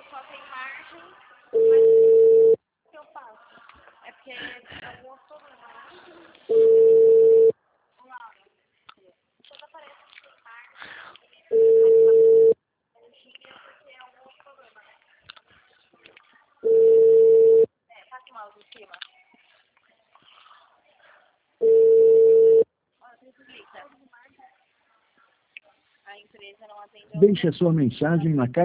só tem margem, mas o que eu faço? É porque alguns problemas lá. Ô, Laura, quando aparece que tem margem, porque é algum outro problema, né? Faz mal de cima. Olha, facilita. A empresa não atende. Deixe a sua mensagem na caixa.